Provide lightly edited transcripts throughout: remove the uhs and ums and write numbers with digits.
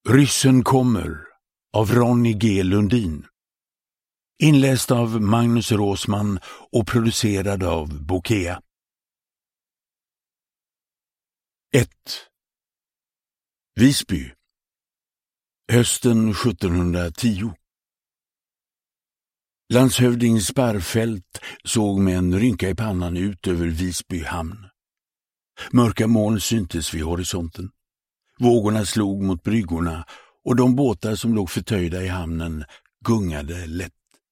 Ryssen kommer av Ronny G. Lundin. Inläst av Magnus Råsman och producerad av Bokea. 1. Visby. Hösten 1710. Landshövding Sparfelt såg med en rynka i pannan ut över Visby hamn. Mörka moln syntes vid horisonten. Vågorna slog mot bryggorna och de båtar som låg förtöjda i hamnen gungade lätt.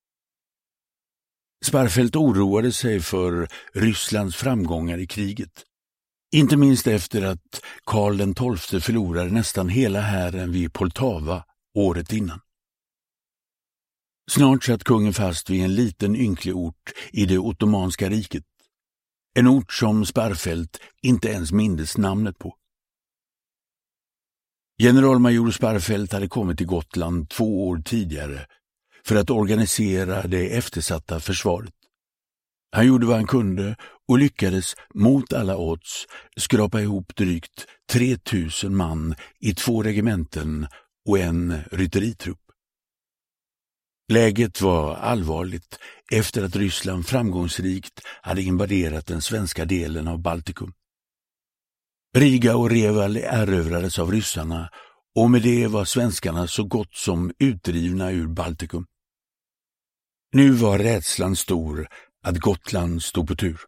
Sparfelt oroade sig för Rysslands framgångar i kriget. Inte minst efter att Karl XII förlorade nästan hela hären vid Poltava året innan. Snart satt kungen fast vid en liten ynklig ort i det ottomanska riket. En ort som Sparfelt inte ens mindes namnet på. Generalmajor Sparfelt hade kommit till Gotland 2 år tidigare för att organisera det eftersatta försvaret. Han gjorde vad han kunde och lyckades mot alla odds skrapa ihop drygt 3000 man i 2 regementen och en rytteritrupp. Läget var allvarligt efter att Ryssland framgångsrikt hade invaderat den svenska delen av Baltikum. Riga och Reval erövrades av ryssarna och med det var svenskarna så gott som utdrivna ur Baltikum. Nu var rädslan stor att Gotland stod på tur.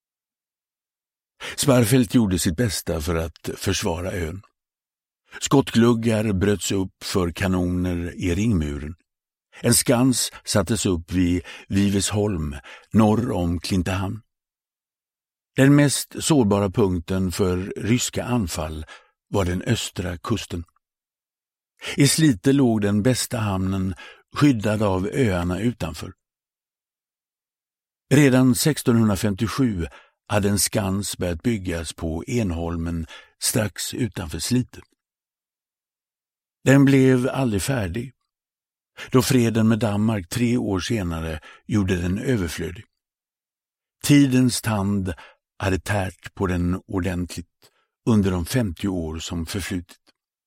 Sparfelt gjorde sitt bästa för att försvara ön. Skottgluggar bröts upp för kanoner i ringmuren. En skans sattes upp vid Vivesholm norr om Klintehamn. Den mest sårbara punkten för ryska anfall var den östra kusten. I Slite låg den bästa hamnen skyddad av öarna utanför. Redan 1657 hade en skans börjat byggas på Enholmen strax utanför Slite. Den blev aldrig färdig, då freden med Danmark 3 år senare gjorde den överflödig. Tidens tand hade tärt på den ordentligt under de 50 år som förflutit.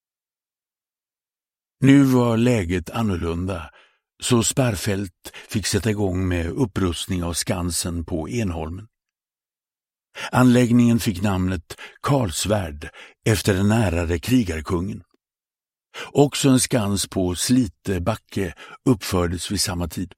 Nu var läget annorlunda, så Sparfelt fick sätta igång med upprustning av skansen på Enholmen. Anläggningen fick namnet Karlsvärd efter den ärade krigarkungen. Också en skans på Slite backe uppfördes vid samma tid.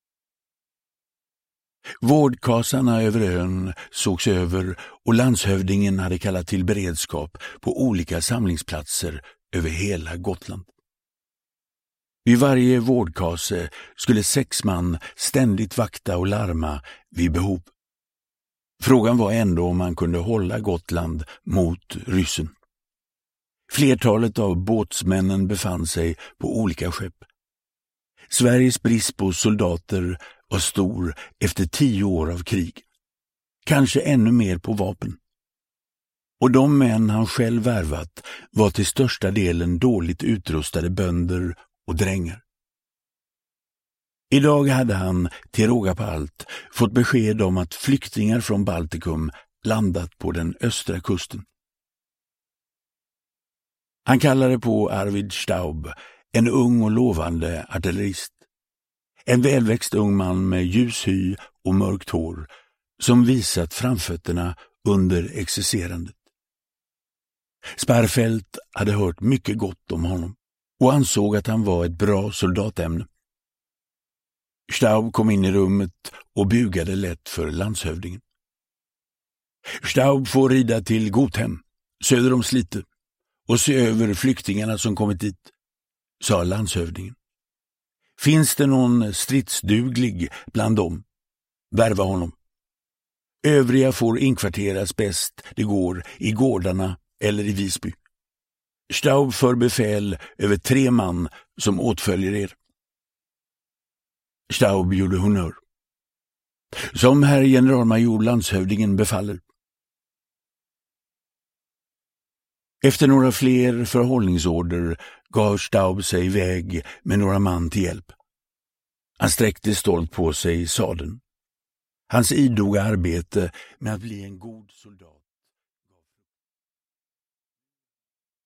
Vårdkasarna över ön sågs över och landshövdingen hade kallat till beredskap på olika samlingsplatser över hela Gotland. Vid varje vårdkase skulle 6 man ständigt vakta och larma vid behov. Frågan var ändå om man kunde hålla Gotland mot ryssen. Flertalet av båtsmännen befann sig på olika skepp. Sveriges brist på soldater var stor efter 10 år av krig. Kanske ännu mer på vapen. Och de män han själv värvat var till största delen dåligt utrustade bönder och drängar. Idag hade han, till råga på allt, fått besked om att flyktingar från Baltikum landat på den östra kusten. Han kallade på Arvid Staub, en ung och lovande artillerist. En välväxt ung man med ljus hy och mörkt hår som visat framfötterna under exercerandet. Sparfelt hade hört mycket gott om honom och ansåg att han var ett bra soldatämne. Staub kom in i rummet och bugade lätt för landshövdingen. Staub får rida till Godhem, söder om Slite, och se över flyktingarna som kommit dit, sa landshövdingen. Finns det någon stridsduglig bland dem? Värva honom. Övriga får inkvarteras bäst det går i gårdarna eller i Visby. Staub för befäl över 3 man som åtföljer er. Staub gjorde honör. Som herr generalmajor landshövdingen befaller. Efter några fler förhållningsorder gav Staub sig iväg med några man till hjälp. Han sträckte stolt på sig sadeln. Hans idoga arbete med att bli en god soldat